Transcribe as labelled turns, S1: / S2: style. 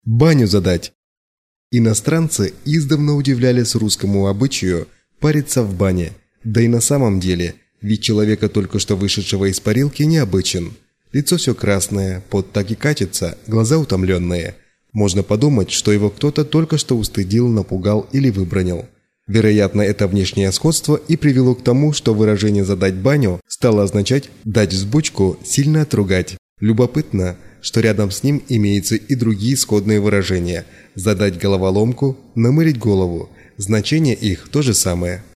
S1: Баню задать. Иностранцы издавна удивлялись русскому обычаю париться в бане. Да и на самом деле, вид человека, только что вышедшего из парилки, необычен. Лицо все красное, пот так и катится, глаза утомленные. Можно подумать, что его кто-то только что устыдил, напугал или выбранил. Вероятно, это внешнее сходство и привело к тому, что выражение «задать баню» стало означать «дать взбучку, сильно отругать». Любопытно, что рядом с ним имеются и другие сходные выражения – «задать головоломку», «намылить голову». Значение их то же самое.